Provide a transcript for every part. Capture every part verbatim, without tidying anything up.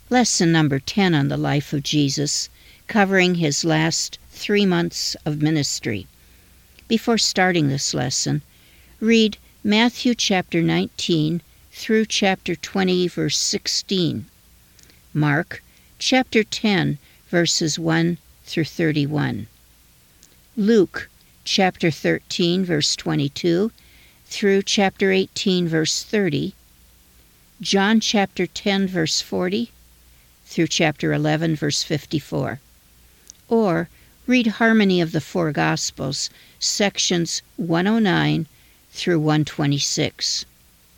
Lesson number ten on the life of Jesus, covering his last three months of ministry. Before starting this lesson, read Matthew chapter nineteen through chapter twenty, verse sixteen. Mark chapter ten, verses one through thirty-one. Luke chapter thirteen, verse twenty-two through chapter eighteen, verse thirty. John chapter ten, verse forty through chapter eleven, verse fifty-four. Or read Harmony of the Four Gospels, sections one oh nine through one twenty-six.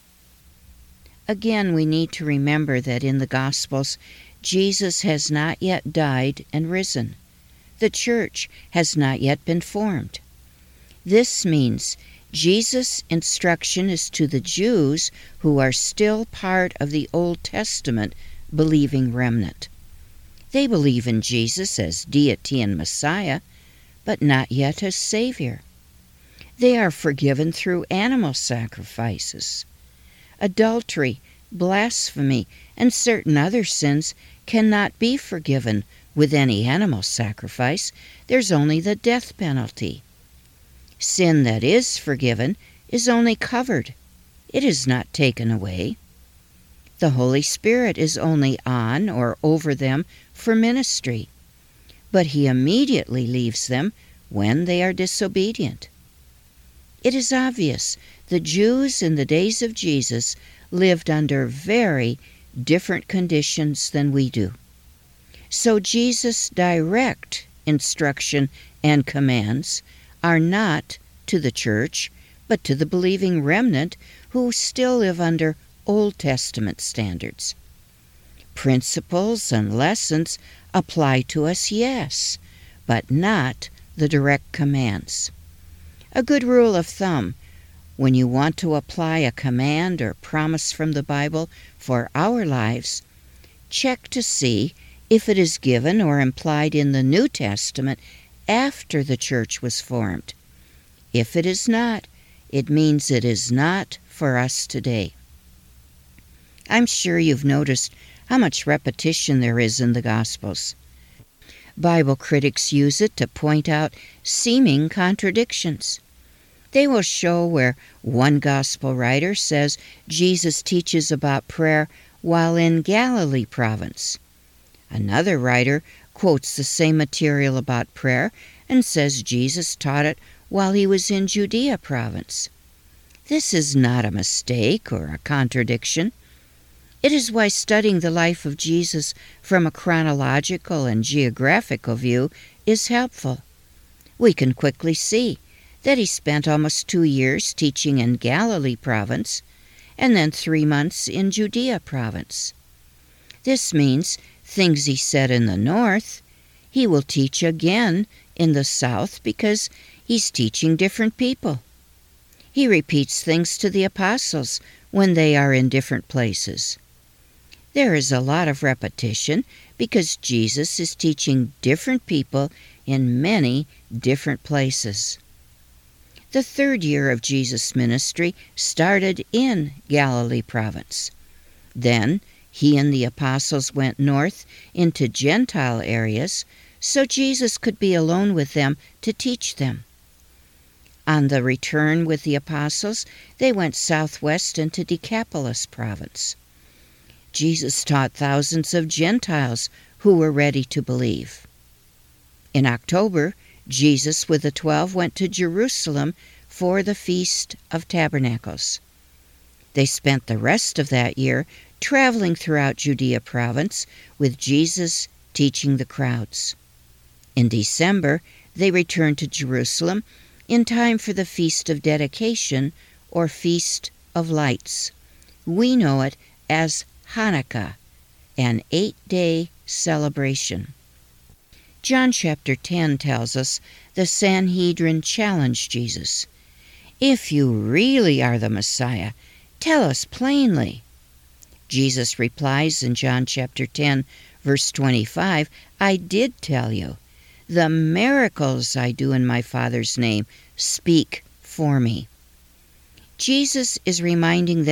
Again, we need to remember that in the Gospels, Jesus has not yet died and risen. The church has not yet been formed. This means Jesus' instruction is to the Jews who are still part of the Old Testament believing remnant. They believe in Jesus as deity and Messiah, but not yet as Savior. They are forgiven through animal sacrifices. Adultery, blasphemy, and certain other sins cannot be forgiven with any animal sacrifice. There's only the death penalty. Sin that is forgiven is only covered. It is not taken away. The Holy Spirit is only on or over them for ministry, but he immediately leaves them when they are disobedient. It is obvious the Jews in the days of Jesus lived under very different conditions than we do. So Jesus' direct instruction and commands are not to the church, but to the believing remnant who still live under Old Testament standards. Principles and lessons apply to us, yes, but not the direct commands. A good rule of thumb: when you want to apply a command or promise from the Bible for our lives, check to see if it is given or implied in the New Testament after the church was formed. If it is not, it means it is not for us today. I'm sure you've noticed how much repetition there is in the Gospels. Bible critics use it to point out seeming contradictions. They will show where one gospel writer says Jesus teaches about prayer while in Galilee province. Another writer quotes the same material about prayer and says Jesus taught it while he was in Judea province. This is not a mistake or a contradiction. It is why studying the life of Jesus from a chronological and geographical view is helpful. We can quickly see that he spent almost two years teaching in Galilee province and then three months in Judea province. This means things he said in the north, he will teach again in the south because he's teaching different people. He repeats things to the apostles when they are in different places. There is a lot of repetition because Jesus is teaching different people in many different places. The third year of Jesus' ministry started in Galilee province. Then he and the apostles went north into Gentile areas so Jesus could be alone with them to teach them. On the return with the apostles, they went southwest into Decapolis province. Jesus taught thousands of Gentiles who were ready to believe. In October, Jesus with the twelve went to Jerusalem for the Feast of Tabernacles. They spent the rest of that year traveling throughout Judea province with Jesus teaching the crowds. In December, they returned to Jerusalem in time for the Feast of Dedication or Feast of Lights. We know it as Hanukkah, an eight-day celebration. John chapter ten tells us the Sanhedrin challenged Jesus. If you really are the Messiah, tell us plainly. Jesus replies in John chapter ten, verse twenty-five, I did tell you. The miracles I do in my Father's name speak for me. Jesus is reminding them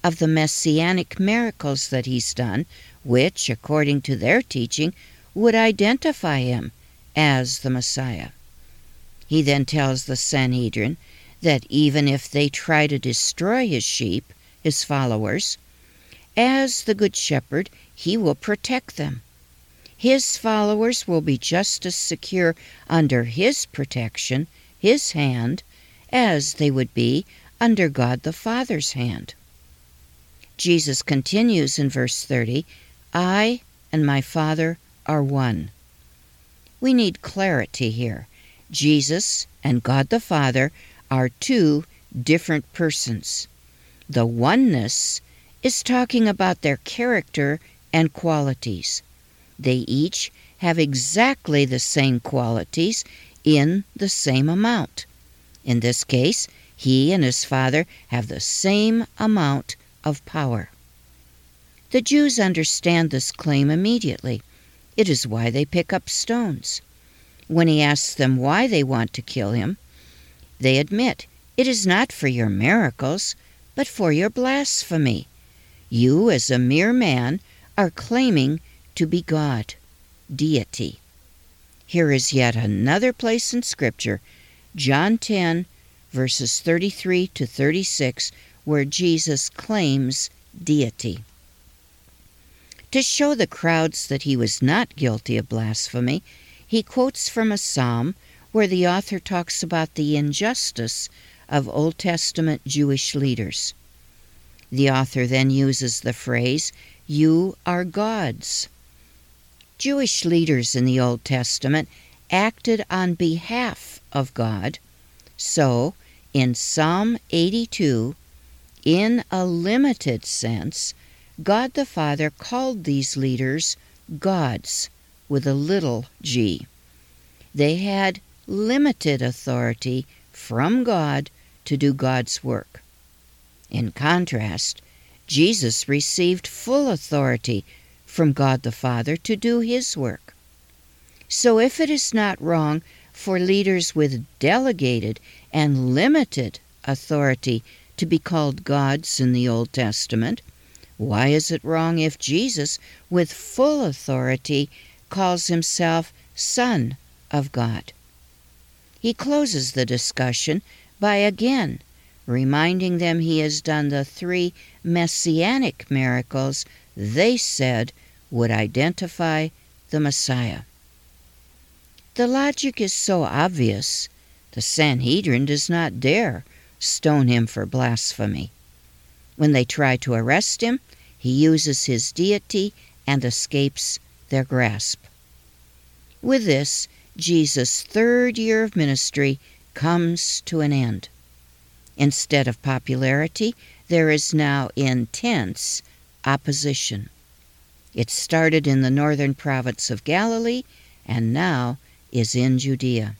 of the messianic miracles that he's done, which, according to their teaching, would identify him as the Messiah. He then tells the Sanhedrin that even if they try to destroy his sheep, his followers, as the Good Shepherd, he will protect them. His followers will be just as secure under his protection, his hand, as they would be under God the Father's hand. Jesus continues in verse thirty, I and my Father are one. We need clarity here. Jesus and God the Father are two different persons. The oneness is talking about their character and qualities. They each have exactly the same qualities in the same amount. In this case, he and his Father have the same amount of power. The Jews understand this claim immediately. It is why they pick up stones. When he asks them why they want to kill him, they admit, it is not for your miracles, but for your blasphemy. You, as a mere man, are claiming to be God, deity. Here is yet another place in Scripture, John ten, verses thirty-three to thirty-six, where Jesus claims deity. To show the crowds that he was not guilty of blasphemy, he quotes from a psalm where the author talks about the injustice of Old Testament Jewish leaders. The author then uses the phrase, you are gods. Jewish leaders in the Old Testament acted on behalf of God. So, in Psalm eighty-two, in a limited sense, God the Father called these leaders gods with a little g. They had limited authority from God to do God's work. In contrast, Jesus received full authority from God the Father to do his work. So if it is not wrong for leaders with delegated and limited authority to be called gods in the Old Testament, why is it wrong if Jesus, with full authority, calls himself Son of God? He closes the discussion by again reminding them he has done the three messianic miracles they said would identify the Messiah. The logic is so obvious, the Sanhedrin does not dare stone him for blasphemy. When they try to arrest him, he uses his deity and escapes their grasp. With this, Jesus' third year of ministry comes to an end. Instead of popularity, there is now intense opposition. It started in the northern province of Galilee and now is in Judea.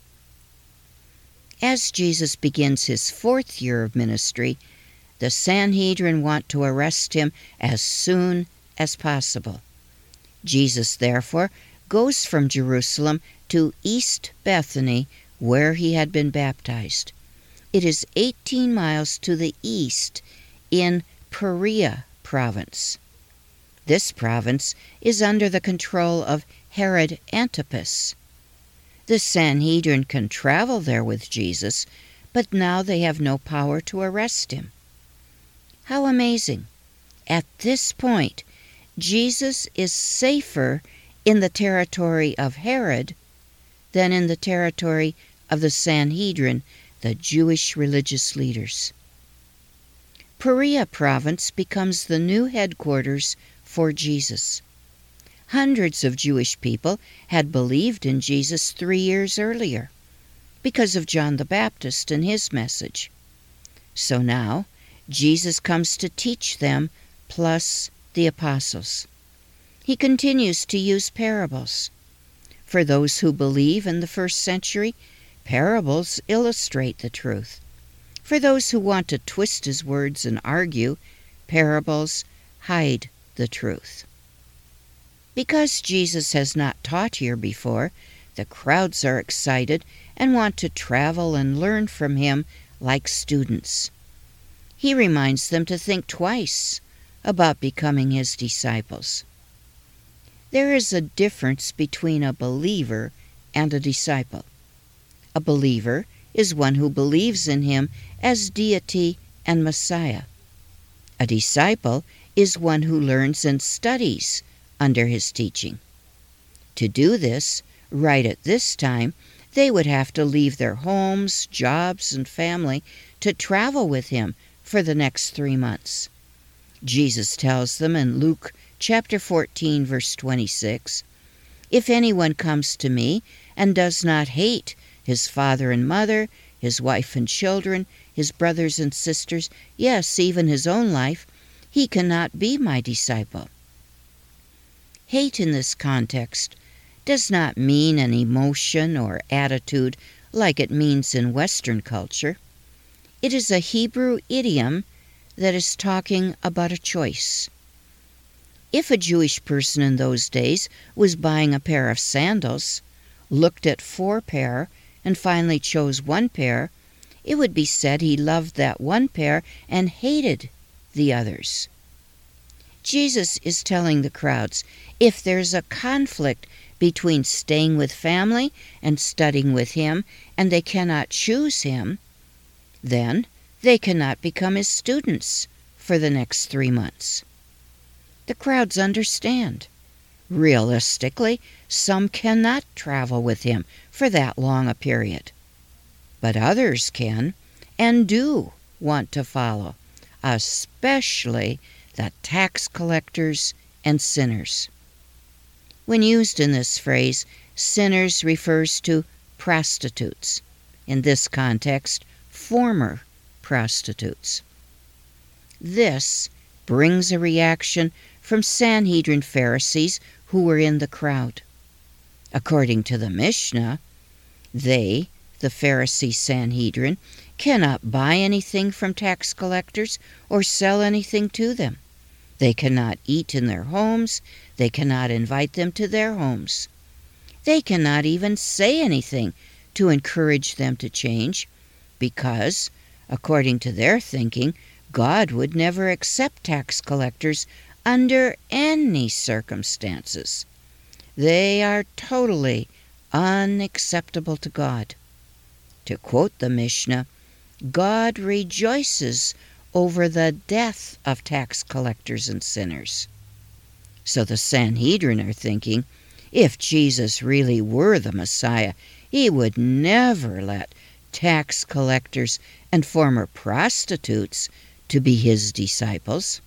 As Jesus begins his fourth year of ministry, the Sanhedrin want to arrest him as soon as possible. Jesus, therefore, goes from Jerusalem to East Bethany, where he had been baptized. It is eighteen miles to the east in Perea province. This province is under the control of Herod Antipas. The Sanhedrin can travel there with Jesus, but now they have no power to arrest him. How amazing! At this point, Jesus is safer in the territory of Herod than in the territory of the Sanhedrin, the Jewish religious leaders. Perea province becomes the new headquarters for Jesus. Hundreds of Jewish people had believed in Jesus three years earlier because of John the Baptist and his message. So now, Jesus comes to teach them, plus the apostles. He continues to use parables. For those who believe in the first century, parables illustrate the truth. For those who want to twist his words and argue, parables hide the truth. Because Jesus has not taught here before, the crowds are excited and want to travel and learn from him like students. he reminds them to think twice about becoming his disciples. There is a difference between a believer and a disciple. A believer is one who believes in him as deity and Messiah. A disciple is one who learns and studies under his teaching. To do this, right at this time, they would have to leave their homes, jobs, and family to travel with him for the next three months. Jesus tells them in Luke chapter fourteen, verse twenty-six, "If anyone comes to me and does not hate his father and mother, his wife and children, his brothers and sisters, yes, even his own life, he cannot be my disciple." Hate in this context does not mean an emotion or attitude like it means in Western culture. It is a Hebrew idiom that is talking about a choice. If a Jewish person in those days was buying a pair of sandals, looked at four pair, and finally chose one pair, it would be said he loved that one pair and hated the others. Jesus is telling the crowds, if there's a conflict between staying with family and studying with him, and they cannot choose him, then they cannot become his students for the next three months. The crowds understand. Realistically, some cannot travel with him for that long a period. But others can and do want to follow, especially the tax collectors and sinners. When used in this phrase, sinners refers to prostitutes. In this context, former prostitutes. This brings a reaction from Sanhedrin Pharisees who were in the crowd. According to the Mishnah, they, the Pharisee Sanhedrin, cannot buy anything from tax collectors or sell anything to them. They cannot eat in their homes. They cannot invite them to their homes. They cannot even say anything to encourage them to change because, according to their thinking, God would never accept tax collectors under any circumstances. They are totally unacceptable to God. To quote the Mishnah, God rejoices over the death of tax collectors and sinners. So the Sanhedrin are thinking, if Jesus really were the Messiah, he would never let tax collectors and former prostitutes to be his disciples.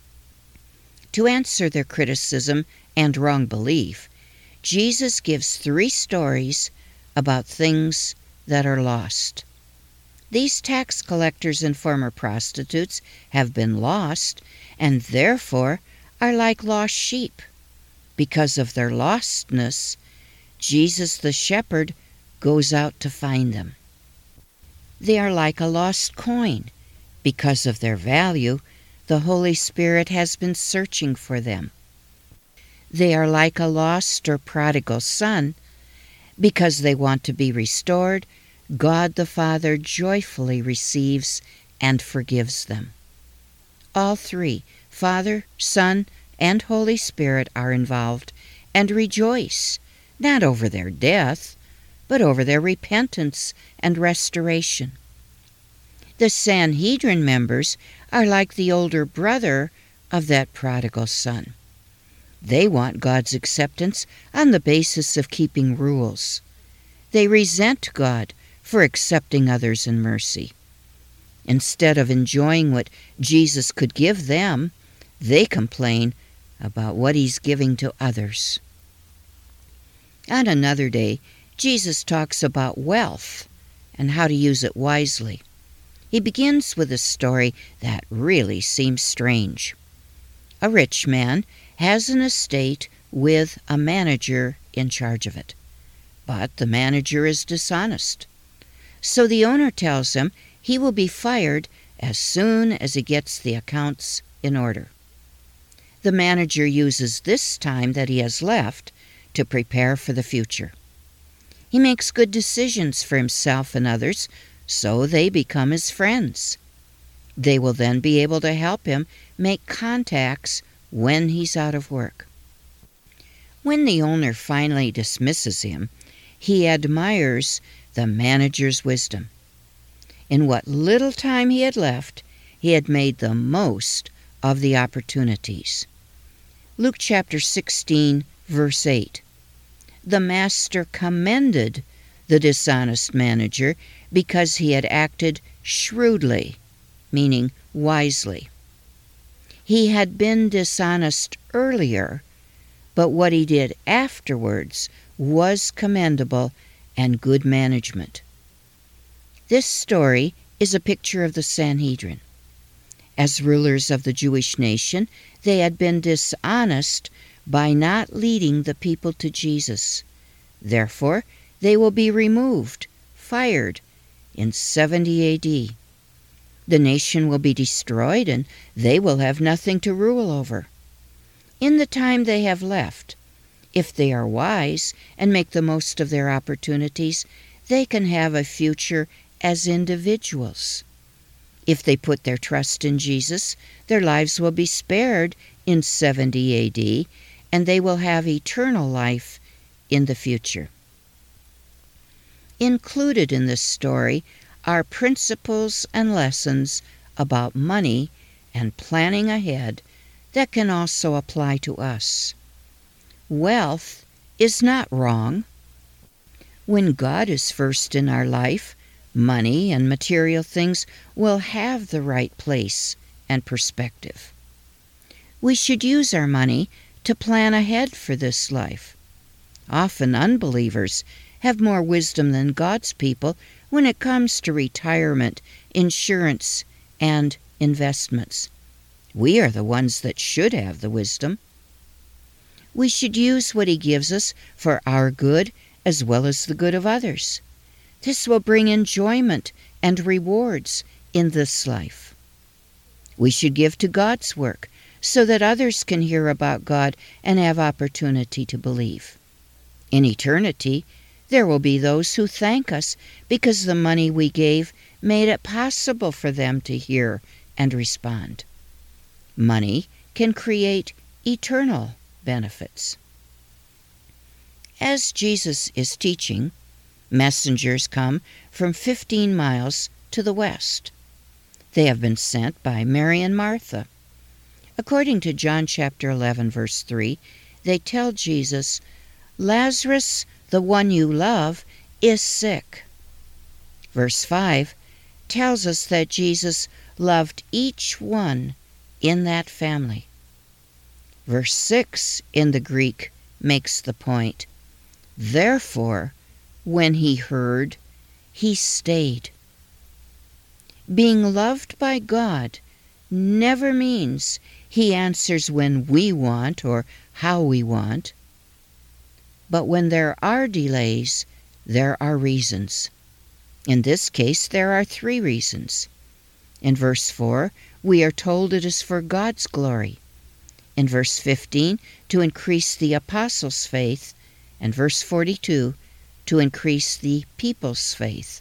To answer their criticism and wrong belief, Jesus gives three stories about things that are lost. These tax collectors and former prostitutes have been lost and therefore are like lost sheep. Because of their lostness, Jesus the shepherd goes out to find them. They are like a lost coin. Because of their value, the Holy Spirit has been searching for them. They are like a lost or prodigal son. Because they want to be restored, God the Father joyfully receives and forgives them. All three, Father, Son, and Holy Spirit, are involved and rejoice, not over their death, but over their repentance and restoration. The Sanhedrin members are like the older brother of that prodigal son. They want God's acceptance on the basis of keeping rules. They resent God for accepting others in mercy. Instead of enjoying what Jesus could give them, they complain about what he's giving to others. On another day, Jesus talks about wealth and how to use it wisely. He begins with a story that really seems strange. A rich man has an estate with a manager in charge of it, but the manager is dishonest. So the owner tells him he will be fired as soon as he gets the accounts in order. The manager uses this time that he has left to prepare for the future. He makes good decisions for himself and others, so they become his friends. They will then be able to help him make contacts when he's out of work. When the owner finally dismisses him, he admires the manager's wisdom. In what little time he had left, he had made the most of the opportunities. Luke chapter sixteen, verse eight. The master commended the dishonest manager because he had acted shrewdly, meaning wisely. He had been dishonest earlier, but what he did afterwards was commendable and good management. This story is a picture of the Sanhedrin. As rulers of the Jewish nation, they had been dishonest by not leading the people to Jesus. Therefore, they will be removed, fired, in seventy A D. The nation will be destroyed, and they will have nothing to rule over. In the time they have left, if they are wise and make the most of their opportunities, they can have a future as individuals. If they put their trust in Jesus, their lives will be spared in seventy A D, and they will have eternal life in the future. Included in this story are principles and lessons about money and planning ahead that can also apply to us. Wealth is not wrong. When God is first in our life, money and material things will have the right place and perspective. We should use our money to plan ahead for this life. Often unbelievers have more wisdom than God's people when it comes to retirement, insurance, and investments. We are the ones that should have the wisdom. We should use what He gives us for our good as well as the good of others. This will bring enjoyment and rewards in this life. We should give to God's work so that others can hear about God and have opportunity to believe. In eternity, there will be those who thank us because the money we gave made it possible for them to hear and respond. Money can create eternal benefits. As Jesus is teaching, messengers come from fifteen miles to the west. They have been sent by Mary and Martha. According to John chapter eleven, verse three, they tell Jesus, "Lazarus, the one you love, is sick." Verse five tells us that Jesus loved each one in that family. Verse six in the Greek makes the point. Therefore, when he heard, he stayed. Being loved by God never means He answers when we want or how we want. But when there are delays, there are reasons. In this case, there are three reasons. In verse four, we are told it is for God's glory. In verse fifteen, to increase the apostles' faith. And verse forty-two, to increase the people's faith.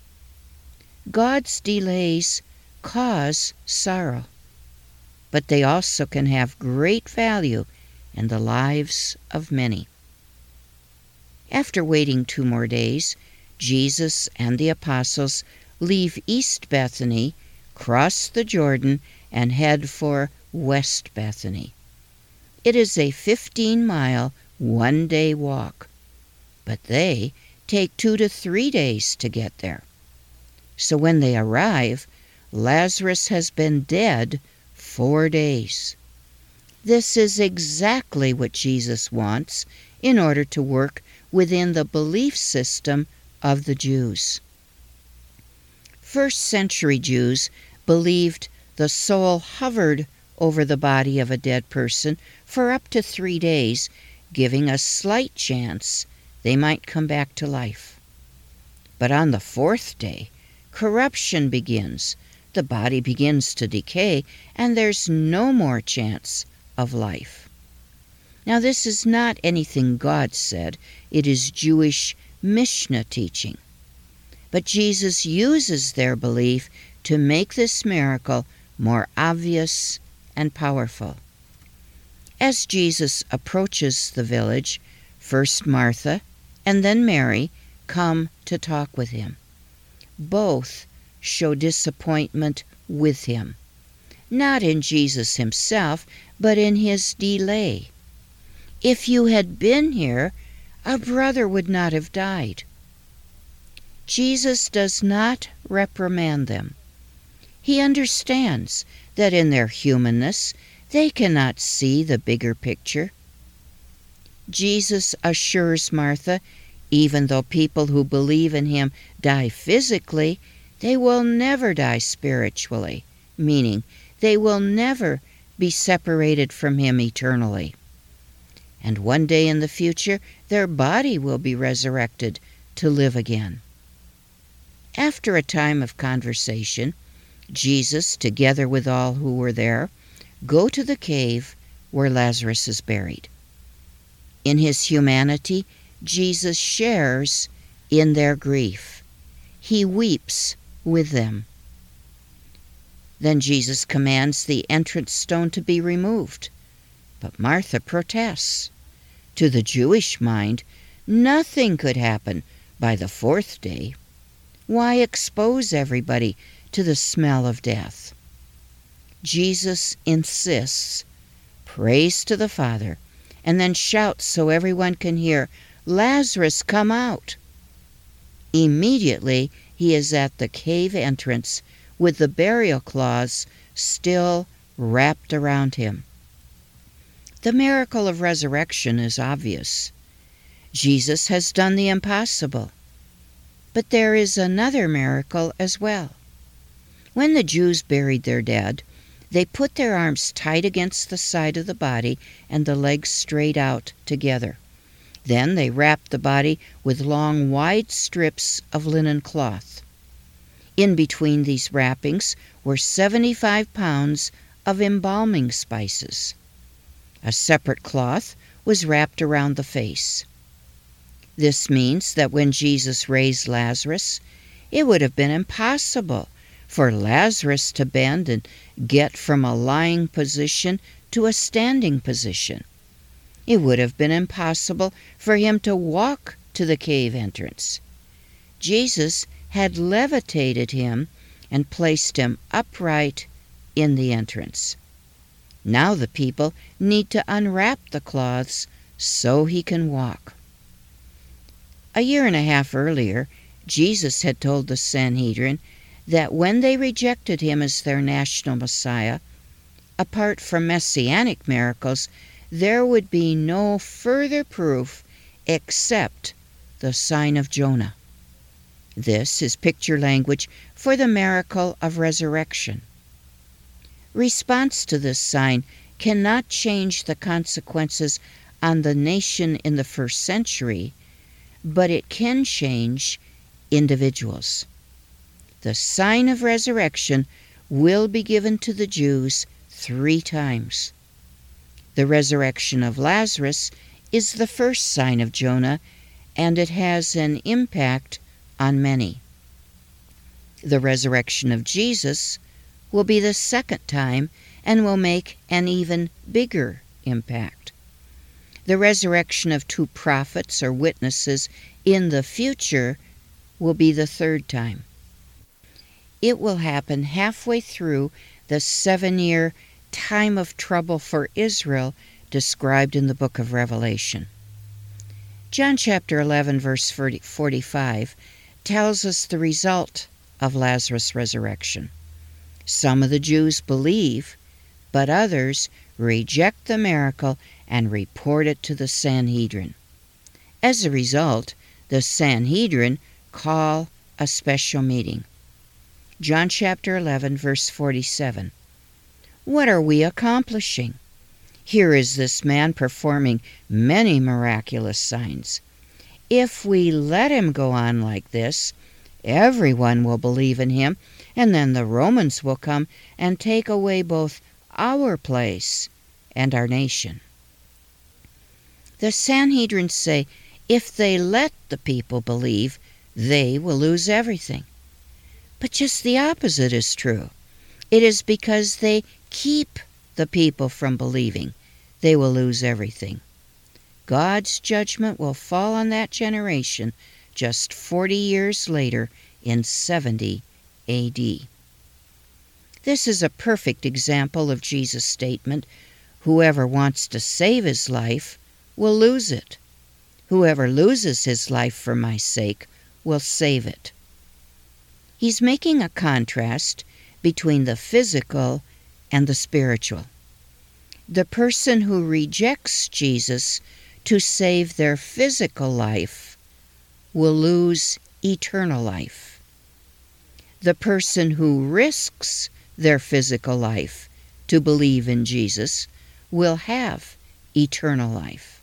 God's delays cause sorrow, but they also can have great value in the lives of many. After waiting two more days, Jesus and the apostles leave East Bethany, cross the Jordan, and head for West Bethany. It is a fifteen-mile, one-day walk, but they take two to three days to get there. So when they arrive, Lazarus has been dead four days. This is exactly what Jesus wants in order to work within the belief system of the Jews. First century Jews believed the soul hovered over the body of a dead person for up to three days, giving a slight chance they might come back to life. But on the fourth day, corruption begins, the body begins to decay, and there's no more chance of life. Now, this is not anything God said. It is Jewish Mishnah teaching. But Jesus uses their belief to make this miracle more obvious and powerful. As Jesus approaches the village, first Martha and then Mary come to talk with him. Both show disappointment with him, not in Jesus himself, but in his delay. If you had been here, our brother would not have died. Jesus does not reprimand them. He understands that in their humanness, they cannot see the bigger picture. Jesus assures Martha, even though people who believe in him die physically, they will never die spiritually, meaning they will never be separated from him eternally. And one day in the future, their body will be resurrected to live again. After a time of conversation, Jesus, together with all who were there, go to the cave where Lazarus is buried. In his humanity, Jesus shares in their grief. He weeps with them. Then Jesus commands the entrance stone to be removed. But Martha protests. To the Jewish mind, nothing could happen by the fourth day. Why expose everybody to the smell of death? Jesus insists, prays to the Father, and then shouts so everyone can hear, "Lazarus, come out!" Immediately, he is at the cave entrance with the burial cloths still wrapped around him. The miracle of resurrection is obvious. Jesus has done the impossible. But there is another miracle as well. When the Jews buried their dead, they put their arms tight against the side of the body and the legs straight out together. Then they wrapped the body with long, wide strips of linen cloth. In between these wrappings were seventy-five pounds of embalming spices. A separate cloth was wrapped around the face. This means that when Jesus raised Lazarus, it would have been impossible for Lazarus to bend and get from a lying position to a standing position. It would have been impossible for him to walk to the cave entrance. Jesus had levitated him and placed him upright in the entrance. Now the people need to unwrap the cloths so he can walk. A year and a half earlier, Jesus had told the Sanhedrin that when they rejected him as their national Messiah, apart from messianic miracles, there would be no further proof except the sign of Jonah. This is picture language for the miracle of resurrection. Response to this sign cannot change the consequences on the nation in the first century, but it can change individuals. The sign of resurrection will be given to the Jews three times. The resurrection of Lazarus is the first sign of Jonah, and it has an impact on many. The resurrection of Jesus will be the second time and will make an even bigger impact. The resurrection of two prophets or witnesses in the future will be the third time. It will happen halfway through the seven-year time of trouble for Israel described in the book of Revelation. John chapter eleven, verse forty-five tells us the result of Lazarus' resurrection. Some of the Jews believe, but others reject the miracle and report it to the Sanhedrin. As a result, the Sanhedrin call a special meeting. John chapter eleven, verse forty-seven. What are we accomplishing? Here is this man performing many miraculous signs. If we let him go on like this, everyone will believe in him, and then the Romans will come and take away both our place and our nation. The Sanhedrin say if they let the people believe, they will lose everything. But just the opposite is true. It is because they keep the people from believing they will lose everything. God's judgment will fall on that generation just forty years later in seventy A D. This is a perfect example of Jesus' statement, "Whoever wants to save his life will lose it. Whoever loses his life for my sake will save it." He's making a contrast between the physical and the spiritual. The person who rejects Jesus to save their physical life will lose eternal life. The person who risks their physical life to believe in Jesus will have eternal life.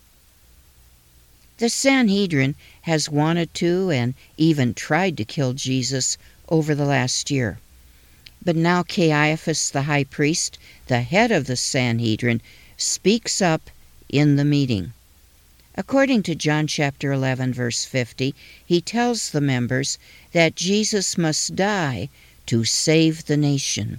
The Sanhedrin has wanted to and even tried to kill Jesus over the last year. But now Caiaphas the high priest, the head of the Sanhedrin, speaks up in the meeting. According to John chapter eleven, verse fifty, he tells the members that Jesus must die to save the nation.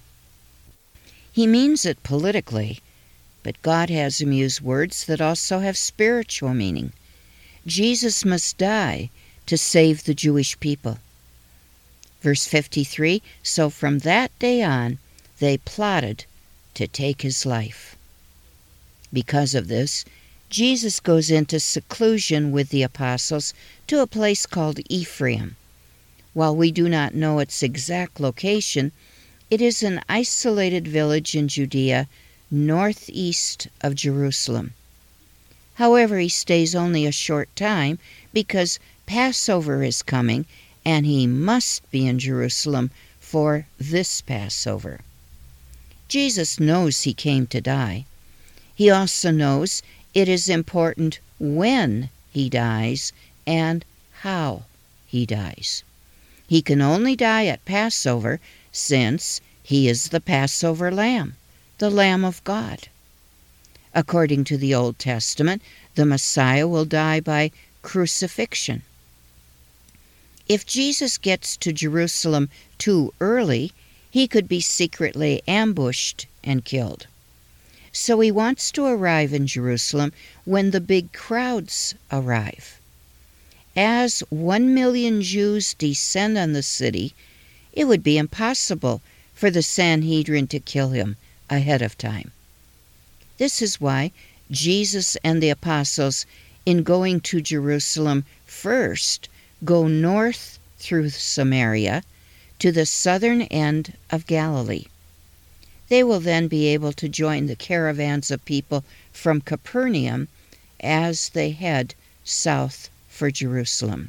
He means it politically, but God has him use words that also have spiritual meaning. Jesus must die to save the Jewish people. Verse fifty-three, so from that day on, they plotted to take his life. Because of this, Jesus goes into seclusion with the apostles to a place called Ephraim. While we do not know its exact location, it is an isolated village in Judea, northeast of Jerusalem. However, he stays only a short time because Passover is coming, and he must be in Jerusalem for this Passover. Jesus knows he came to die. He also knows it is important when he dies and how he dies. He can only die at Passover since he is the Passover lamb, the Lamb of God. According to the Old Testament, the Messiah will die by crucifixion. If Jesus gets to Jerusalem too early, he could be secretly ambushed and killed. So he wants to arrive in Jerusalem when the big crowds arrive. As one million Jews descend on the city, it would be impossible for the Sanhedrin to kill him ahead of time. This is why Jesus and the apostles, in going to Jerusalem first, go north through Samaria to the southern end of Galilee. They will then be able to join the caravans of people from Capernaum as they head south for Jerusalem.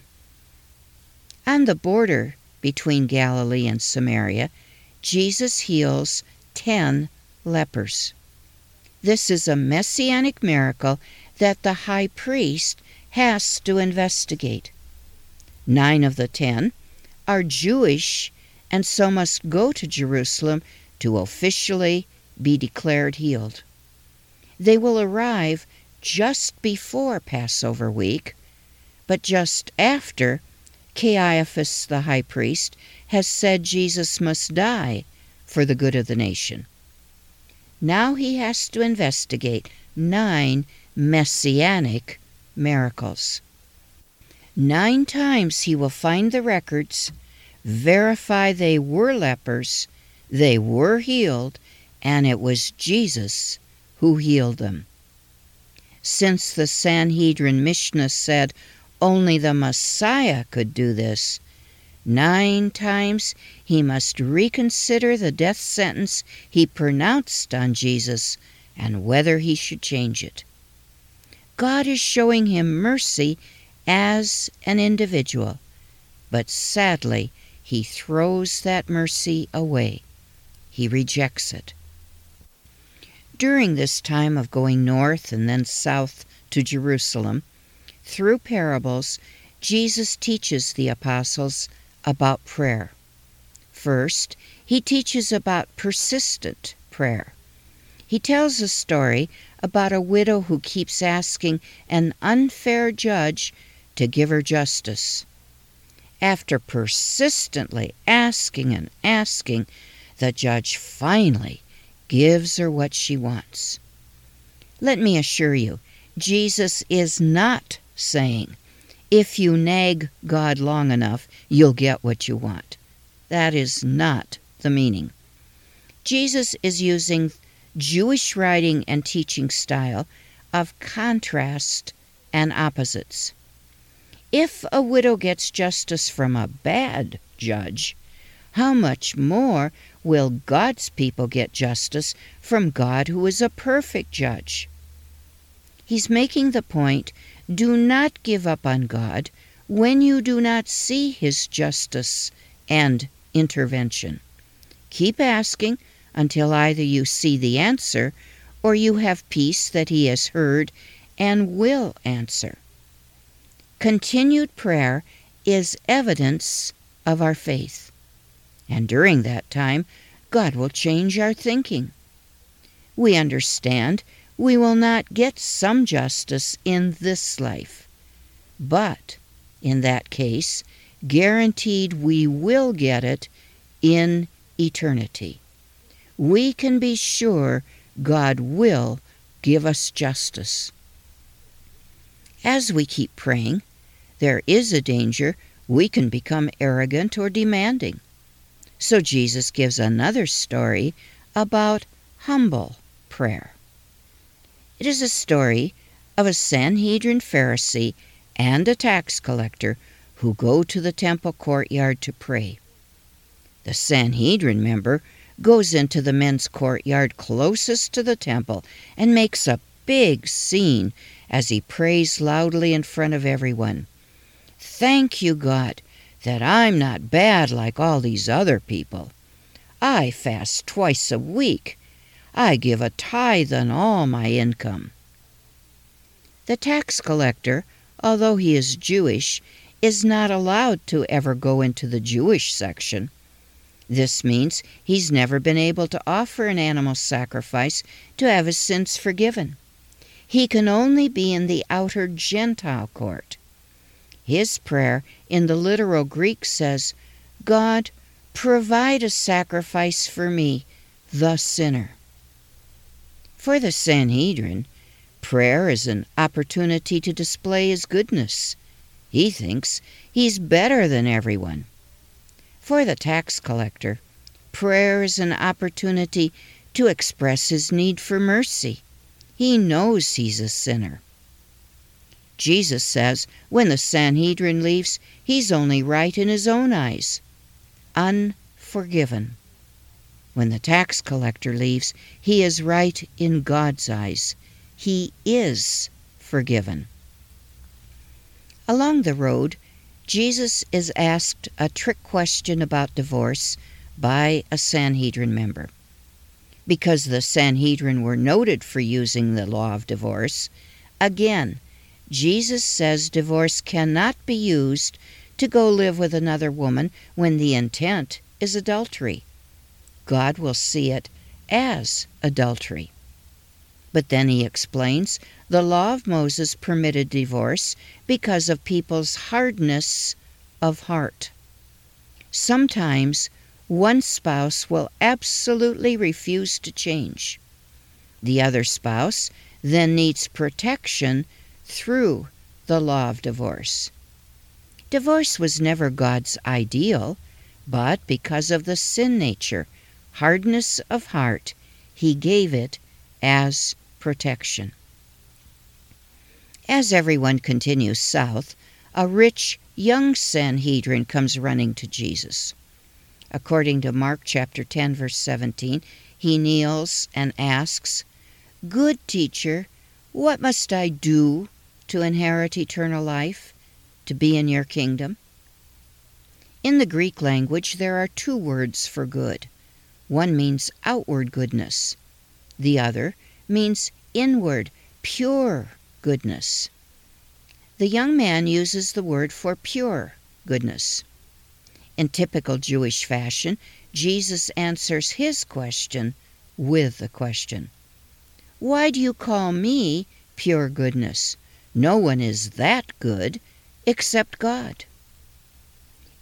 On the border between Galilee and Samaria, Jesus heals ten lepers. This is a messianic miracle that the high priest has to investigate. Nine of the ten are Jewish and so must go to Jerusalem to officially be declared healed. They will arrive just before Passover week, but just after Caiaphas the high priest has said Jesus must die for the good of the nation. Now he has to investigate nine messianic miracles. Nine times he will find the records, verify they were lepers, they were healed, and it was Jesus who healed them. Since the Sanhedrin Mishnah said only the Messiah could do this, nine times he must reconsider the death sentence he pronounced on Jesus and whether he should change it. God is showing him mercy as an individual, but sadly he throws that mercy away. He rejects it. During this time of going north and then south to Jerusalem, through parables, Jesus teaches the apostles about prayer. First, he teaches about persistent prayer. He tells a story about a widow who keeps asking an unfair judge to give her justice. After persistently asking and asking, the judge finally gives her what she wants. Let me assure you, Jesus is not saying, if you nag God long enough, you'll get what you want. That is not the meaning. Jesus is using Jewish writing and teaching style of contrast and opposites. If a widow gets justice from a bad judge, how much more will God's people get justice from God, who is a perfect judge? He's making the point, do not give up on God when you do not see his justice and intervention. Keep asking until either you see the answer or you have peace that he has heard and will answer. Continued prayer is evidence of our faith, and during that time, God will change our thinking. We understand we will not get some justice in this life, but in that case, guaranteed we will get it in eternity. We can be sure God will give us justice. As we keep praying, there is a danger we can become arrogant or demanding. So Jesus gives another story about humble prayer. It is a story of a Sanhedrin Pharisee and a tax collector who go to the temple courtyard to pray. The Sanhedrin member goes into the men's courtyard closest to the temple and makes a big scene as he prays loudly in front of everyone. Thank you, God, that I'm not bad like all these other people. I fast twice a week. I give a tithe on all my income. The tax collector, although he is Jewish, is not allowed to ever go into the Jewish section. This means he's never been able to offer an animal sacrifice to have his sins forgiven. He can only be in the outer Gentile court. His prayer in the literal Greek says, God, provide a sacrifice for me, the sinner. For the Sanhedrin, prayer is an opportunity to display his goodness. He thinks he's better than everyone. For the tax collector, prayer is an opportunity to express his need for mercy. He knows he's a sinner. Jesus says when the Sanhedrin leaves, he's only right in his own eyes, unforgiven. When the tax collector leaves, he is right in God's eyes. He is forgiven. Along the road, Jesus is asked a trick question about divorce by a Sanhedrin member. Because the Sanhedrin were noted for using the law of divorce, again, Jesus says divorce cannot be used to go live with another woman when the intent is adultery. God will see it as adultery. But then he explains the law of Moses permitted divorce because of people's hardness of heart. Sometimes one spouse will absolutely refuse to change. The other spouse then needs protection through the law of divorce. Divorce was never God's ideal, but because of the sin nature, hardness of heart, he gave it as protection. As everyone continues south, a rich young Sanhedrin comes running to Jesus. According to Mark chapter ten, verse seventeen, he kneels and asks, "Good teacher, what must I do to inherit eternal life, to be in your kingdom?" In the Greek language, there are two words for good. One means outward goodness. The other means inward, pure goodness. The young man uses the word for pure goodness. In typical Jewish fashion, Jesus answers his question with a question. Why do you call me pure goodness? No one is that good except God.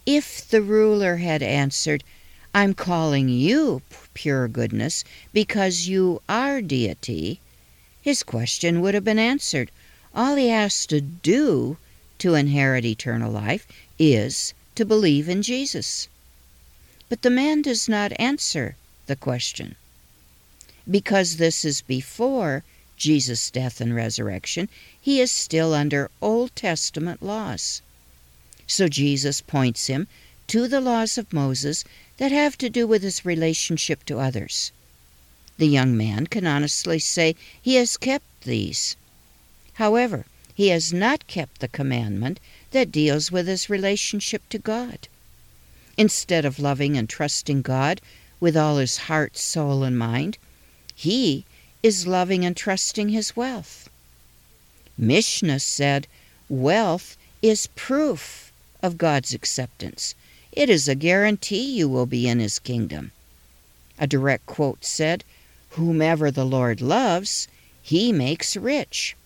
If the ruler had answered, "I'm calling you pure goodness because you are deity," his question would have been answered. All he has to do to inherit eternal life is to believe in Jesus. But the man does not answer the question. Because this is before Jesus' death and resurrection, he is still under Old Testament laws. So Jesus points him to the laws of Moses that have to do with his relationship to others. The young man can honestly say he has kept these. However, he has not kept the commandment that deals with his relationship to God. Instead of loving and trusting God with all his heart, soul, and mind, he is loving and trusting his wealth. Mishnah said, "Wealth is proof of God's acceptance. It is a guarantee you will be in his kingdom." A direct quote said, "Whomever the Lord loves, he makes rich."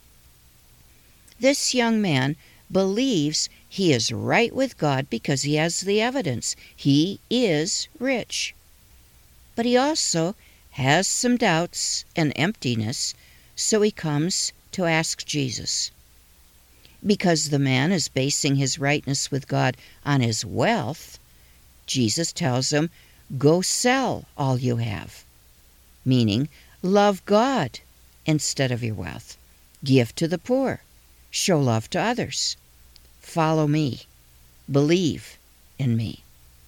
This young man believes he is right with God because he has the evidence. He is rich. But he also has some doubts and emptiness, so he comes to ask Jesus. Because the man is basing his rightness with God on his wealth, Jesus tells him, "Go sell all you have," meaning love God instead of your wealth. Give to the poor. Show love to others. Follow me. Believe in me.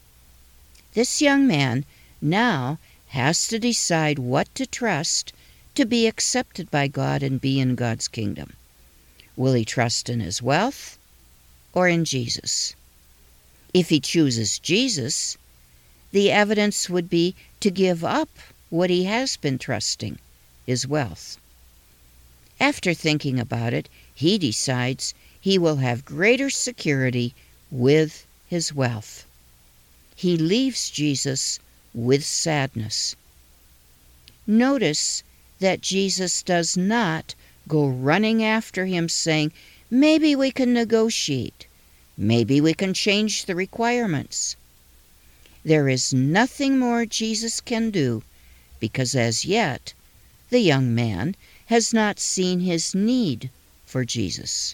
This young man now has to decide what to trust to be accepted by God and be in God's kingdom. Will he trust in his wealth or in Jesus? If he chooses Jesus, the evidence would be to give up what he has been trusting, his wealth. After thinking about it, he decides he will have greater security with his wealth. He leaves Jesus with sadness. Notice that Jesus does not go running after him saying, "Maybe we can negotiate. Maybe we can change the requirements." There is nothing more Jesus can do because as yet the young man has not seen his need for Jesus.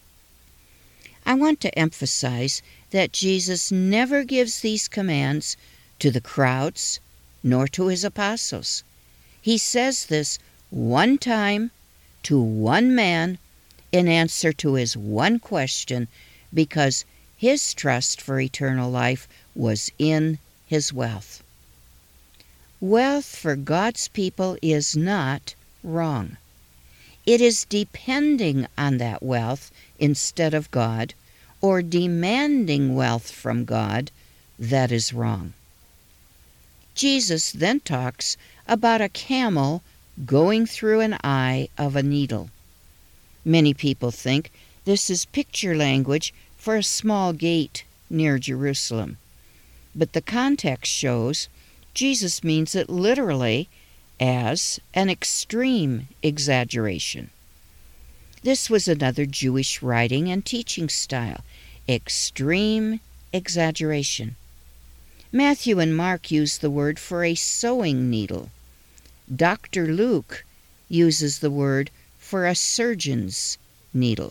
I want to emphasize that Jesus never gives these commands to the crowds nor to his apostles. He says this one time to one man in answer to his one question because his trust for eternal life was in his wealth. Wealth for God's people is not wrong. It is depending on that wealth instead of God, or demanding wealth from God, that is wrong. Jesus then talks about a camel going through an eye of a needle. Many people think this is picture language for a small gate near Jerusalem, but the context shows Jesus means it literally as an extreme exaggeration. This was another Jewish writing and teaching style, extreme exaggeration. Matthew and Mark use the word for a sewing needle. Doctor Luke uses the word for a surgeon's needle.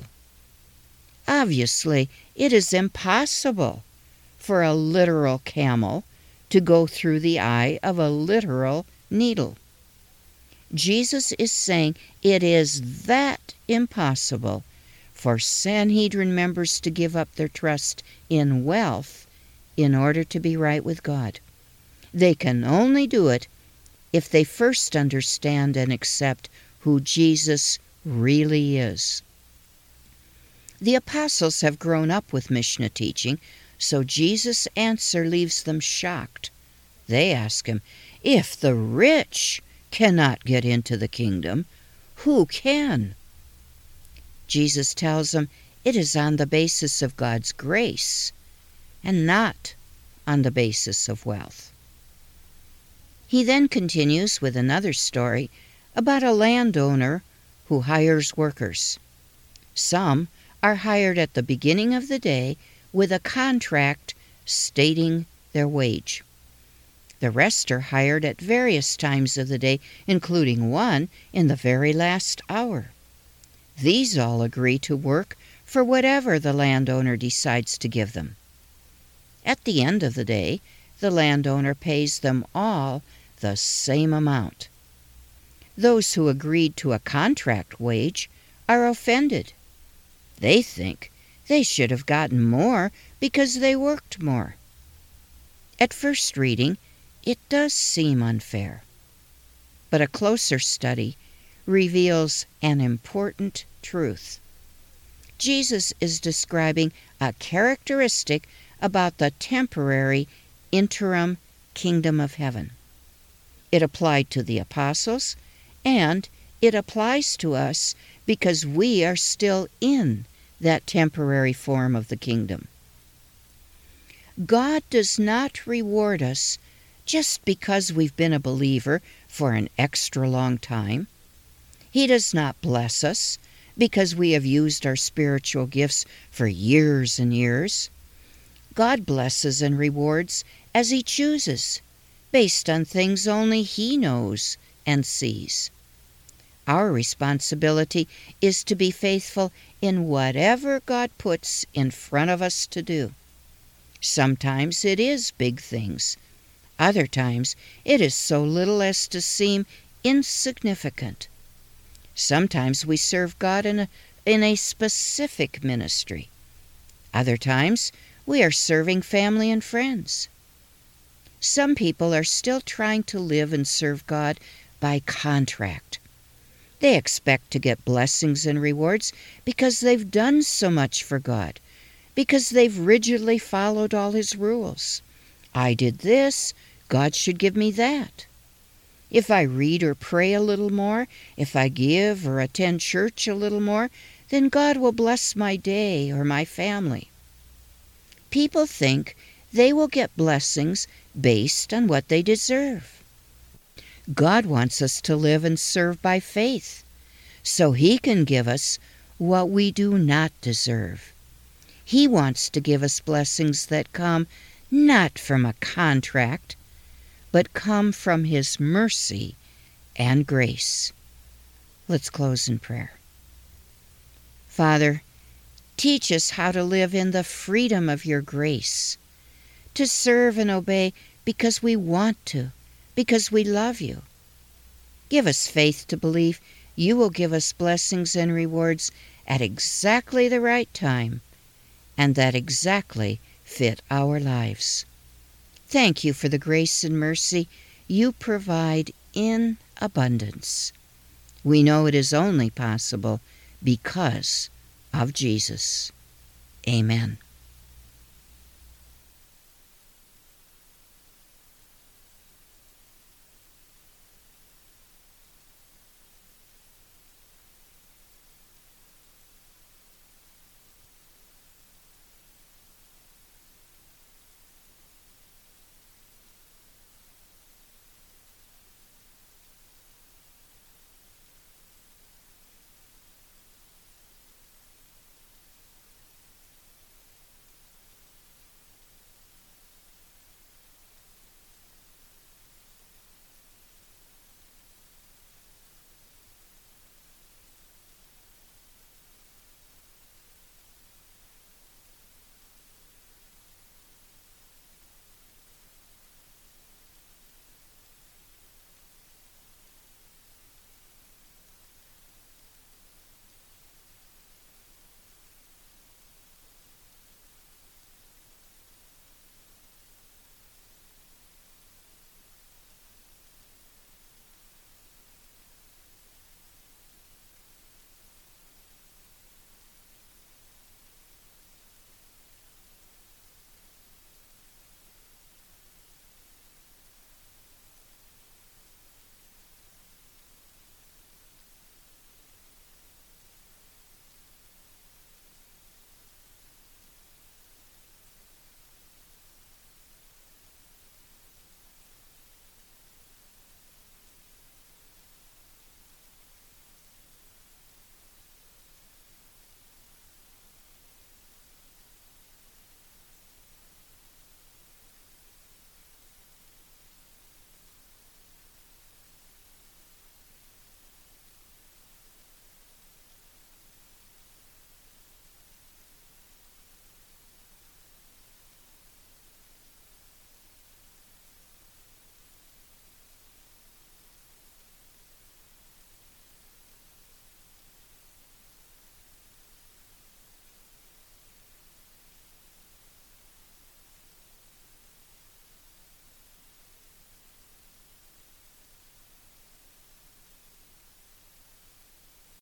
Obviously, it is impossible for a literal camel to go through the eye of a literal needle. Jesus is saying it is that impossible for Sanhedrin members to give up their trust in wealth in order to be right with God. They can only do it if they first understand and accept who Jesus really is. The apostles have grown up with Mishnah teaching, so Jesus' answer leaves them shocked. They ask him, "If the rich cannot get into the kingdom, who can?" Jesus tells them it is on the basis of God's grace and not on the basis of wealth. He then continues with another story about a landowner who hires workers. Some are hired at the beginning of the day with a contract stating their wage. The rest are hired at various times of the day, including one in the very last hour. These all agree to work for whatever the landowner decides to give them. At the end of the day, the landowner pays them all the same amount. Those who agreed to a contract wage are offended. They think they should have gotten more because they worked more. At first reading, it does seem unfair, but a closer study reveals an important truth. Jesus is describing a characteristic about the temporary interim kingdom of heaven. It applied to the apostles, and it applies to us because we are still in that temporary form of the kingdom. God does not reward us just because we've been a believer for an extra long time. He does not bless us because we have used our spiritual gifts for years and years. God blesses and rewards as He chooses, based on things only He knows and sees. Our responsibility is to be faithful in whatever God puts in front of us to do. Sometimes it is big things. Other times it is so little as to seem insignificant. Sometimes we serve God in a, in a specific ministry. Other times we are serving family and friends. Some people are still trying to live and serve God by contract. They expect to get blessings and rewards because they've done so much for God, because they've rigidly followed all His rules. I did this, God should give me that. If I read or pray a little more, if I give or attend church a little more, then God will bless my day or my family. People think they will get blessings based on what they deserve. God wants us to live and serve by faith, so He can give us what we do not deserve. He wants to give us blessings that come not from a contract, but come from His mercy and grace. Let's close in prayer. Father, teach us how to live in the freedom of Your grace, to serve and obey because we want to, because we love You. Give us faith to believe You will give us blessings and rewards at exactly the right time, and that exactly fit our lives. Thank You for the grace and mercy You provide in abundance. We know it is only possible because of Jesus. Amen.